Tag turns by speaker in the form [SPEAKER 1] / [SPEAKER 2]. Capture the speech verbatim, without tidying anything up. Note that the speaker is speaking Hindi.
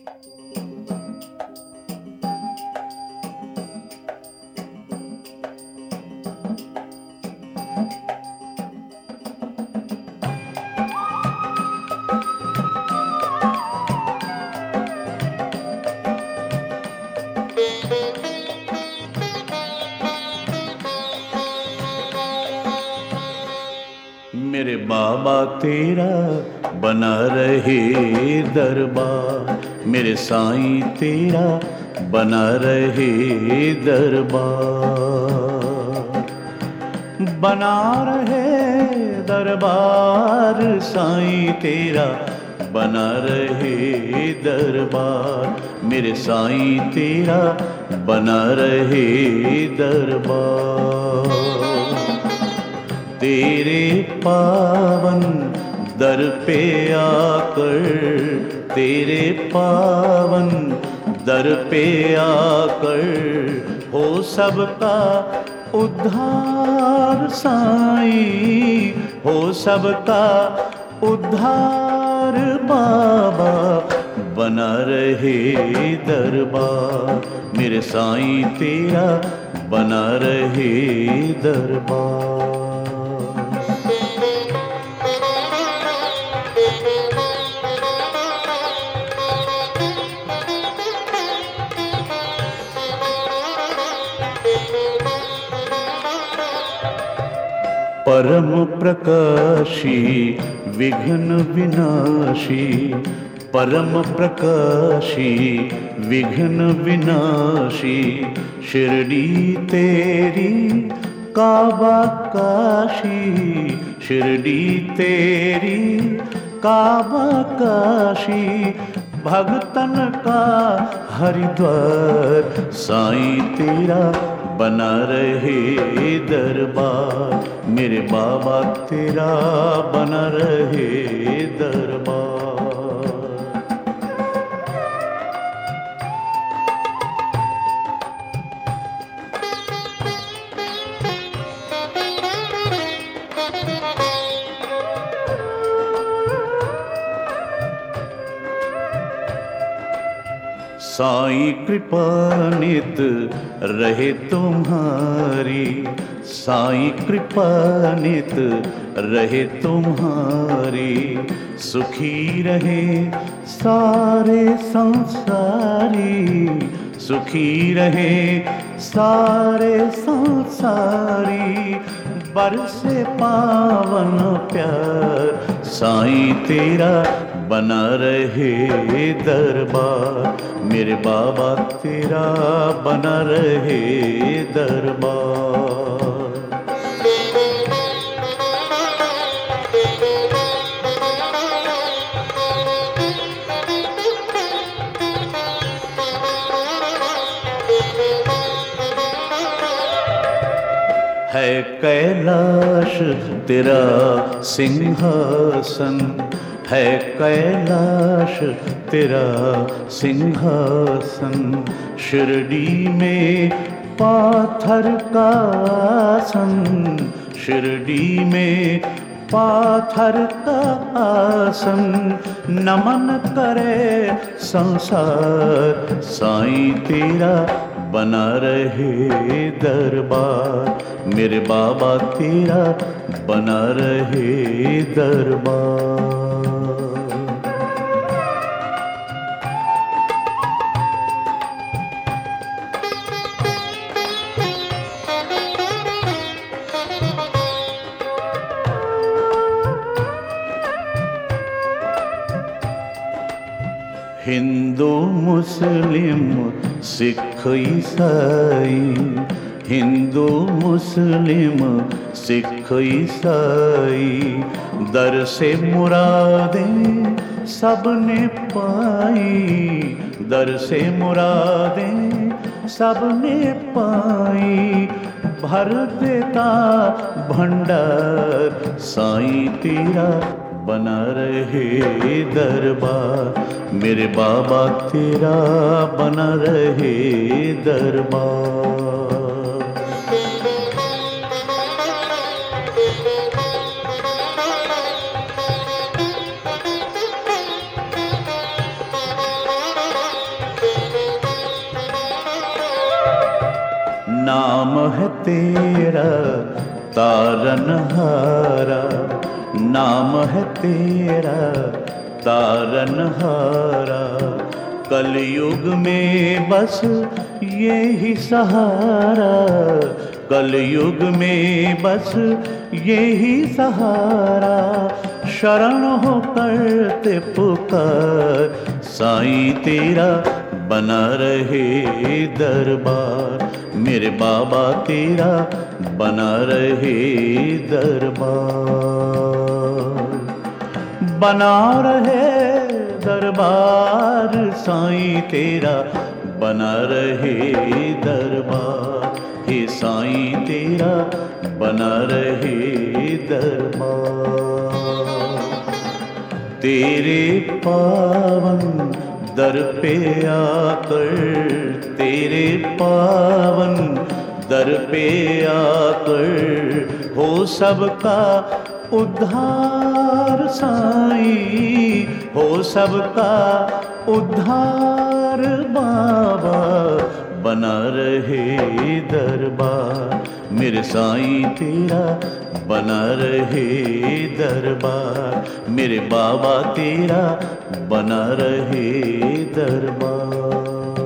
[SPEAKER 1] मेरे बाबा तेरा बना रहे दरबार, मेरे साईं तेरा बना रहे दरबार, बना रहे दरबार साईं तेरा बना रहे दरबार, मेरे साईं तेरा बना रहे दरबार। तेरे पावन दर पे आकर, तेरे पावन दर पे आकर हो सबका उद्धार साईं, हो सबका उद्धार बाबा बना रहे दरबार, मेरे साईं तेरा बना रहे दरबार। परम प्रकाशी विघ्न विनाशी, परम प्रकाशी विघ्न विनाशी, शिरडी तेरी काबा काशी, शिरडी तेरी काबा काशी, भगतन का हरिद्वार साईं तेरा बना रहे दरबार, मेरे बाबा तेरा बना रहे दरबार। साईं कृपा नित रहे तुम्हारी, साईं कृपा नित रहे तुम्हारी, सुखी रहे सारे संसारी, सुखी रहे सारे संसारी, बरसे पावन प्यार साईं तेरा बना रहे दरबार, मेरे बाबा तेरा बना रहे दरबार। है कैलाश तेरा सिंहासन, है कैलाश तेरा सिंहासन, शिरडी में पाथर का आसन, शिरडी में पाथर का आसन, नमन करे संसार साईं तेरा बना रहे दरबार, मेरे बाबा तेरा बना रहे दरबार। हिंदू मुस्लिम सिख ईसाई, हिंदू मुस्लिम सिख ईसाई, दर से मुरादें सबने पाई, दर से मुरादें सबने पाई, भर देता भंडार साईं तेरा बना रहे दरबार, मेरे बाबा तेरा बना रहे दरबार। नाम है तेरा तारनहारा, नाम है तेरा तारनहारा। कलयुग में बस ये ही सहारा, कलयुग में बस ये ही सहारा। शरण हो करते पुकार, साईं तेरा बना रहे दरबार, मेरे बाबा तेरा बना रहे दरबार। बना रहे दरबार साईं तेरा, बना रहे दरबार, हे साईं तेरा बना रहे दरबार। तेरे पावन दर पे आकर, तेरे पावन दर पे आकर हो सबका उद्धार साईं, हो सबका उद्धार बाबा। बना रहे दरबार मेरे साईं तेरा, बना रहे दरबार मेरे बाबा तेरा, बना रहे दरबार।